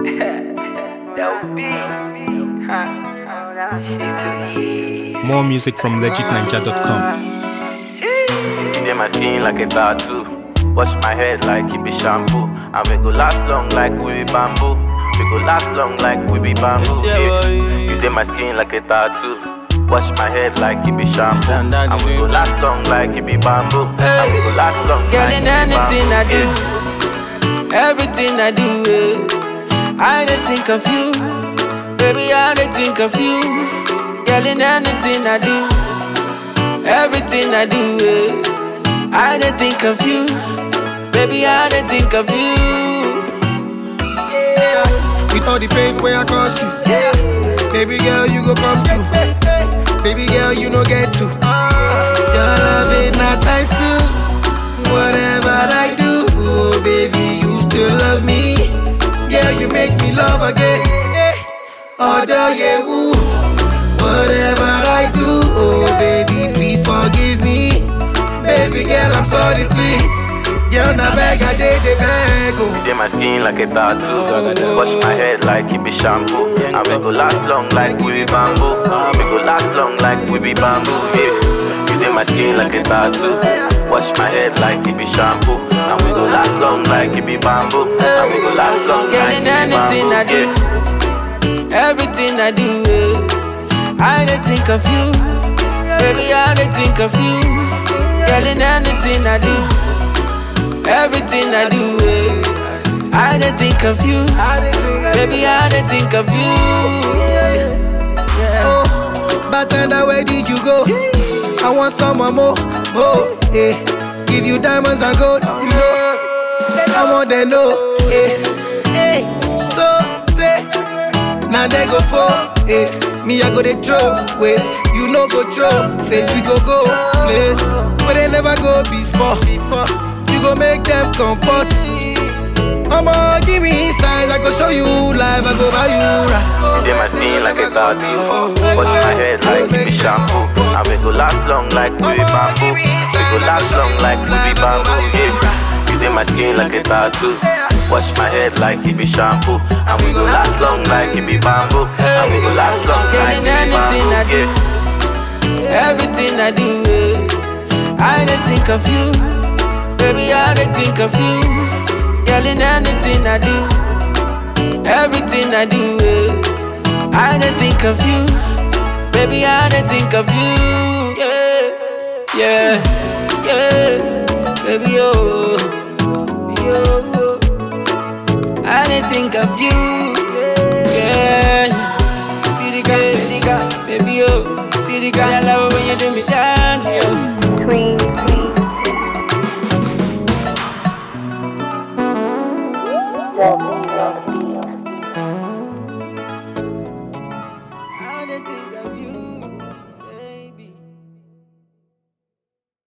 More music from legitninja.com. Dey my skin like a tattoo. Wash my head like it be shampoo. And we go last long like we be bamboo. We go last long like we be bamboo. Yeah. You dey my skin like a tattoo. Wash my head like it be shampoo. And we go last long like it be bamboo. And we go last long Girl, like in it be anything I bamboo. do, everything I do, I dey think of you. Baby, I dey think of you. Girl, in anything I do, everything I do, I dey think of you. Baby, I dey think of you. With all the pain where I cause you, baby girl, you go come through. Baby girl, you no get to. Your love ain't not times two. Whatever I do, oh baby, you still love me. Girl, you make me love again. Order you, woo. Whatever I do, oh baby, please forgive me. Baby girl, I'm sorry, please. Girl, na beg, I did the beg. You dey my skin like a tattoo. Wash my head like it be shampoo. And we go last long like we be bamboo. We go last long like we be bamboo. Yeah. You dey my skin like a tattoo. Wash my head like it be shampoo. And we go last long like it be bamboo. And we go last long Girl, like in it be anything I bamboo. do, everything I do, I dey think of you. Baby, I dey think of you. Girl, in anything I do, everything I do, I dey think of you. Baby, I dey think of you. Oh, bartender, where did you go? I want some more, eh. Give you diamonds and gold, you know. I want them know, eh. So say, now they go for, eh. Me I go they throw, wait. You know go throw, face we go place. But they never go before. You go make them comport. I'ma give me signs, I go show you live, I go buy you right. You dey my skin like a tattoo. Wash my head like it be shampoo. And we go last long like we be bamboo. We go last long like we be bamboo. Yeah. You dey my skin like a tattoo. Wash my head like it be shampoo. And we go last long like it be bamboo. And we go last long Girl, like in it be anything I bamboo. do, everything I do, I dey think of you. Baby, I dey think of you. Girl, in anything I do, everything I do, I dey think of you. Baby, I dey think of you. Yeah, baby, oh, I dey think of you. Yeah, see the guy, baby, oh, see the guy. I love it when you do me dance, yo. Sweet. It's